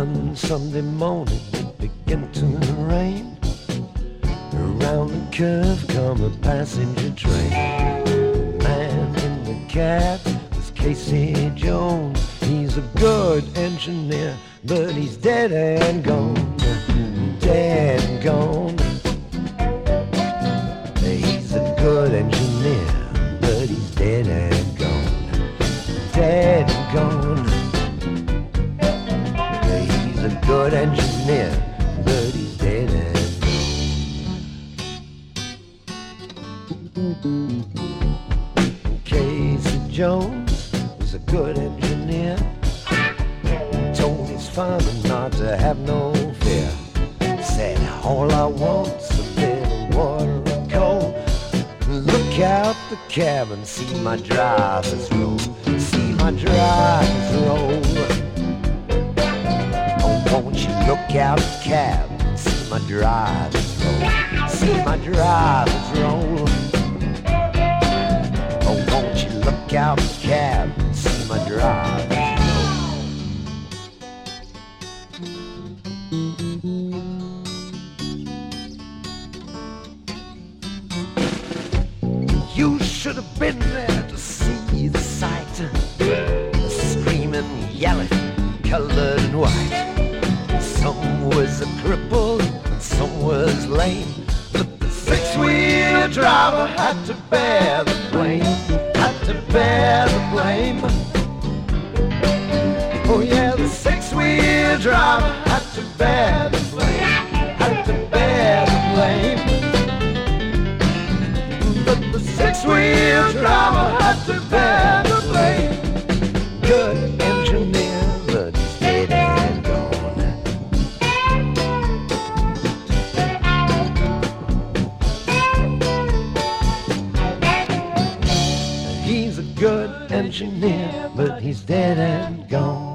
One Sunday morning it began to rain. Around the curve come a passenger train. The man in the cab was Casey Jones. He's a good engineer, but he's dead and gone. Dead and gone. He's a good engineer, but he's dead and gone. Dead and gone. He's a good engineer, but he's dead and gone. Casey Jones was a good engineer. Told his father not to have no fear. Said, all I want's a little water and coal. Look out the cab and see my drivers roll. See my drivers roll. Oh, won't you look out the cab and see my drivers roll. See my drivers roll. Oh, won't you look out the cab and see my drivers roll. You should have been there to see the sight. Screaming, yelling, colored and white. Some was a cripple, and some was lame. But the six-wheel driver had to bear the blame. Had to bear the blame. Oh yeah, the six-wheel driver had to bear the blame. Had to bear the blame. But the six-wheel driver had to bear the blame. Good engineer, but he's dead and gone. He's a good engineer, but he's dead and gone.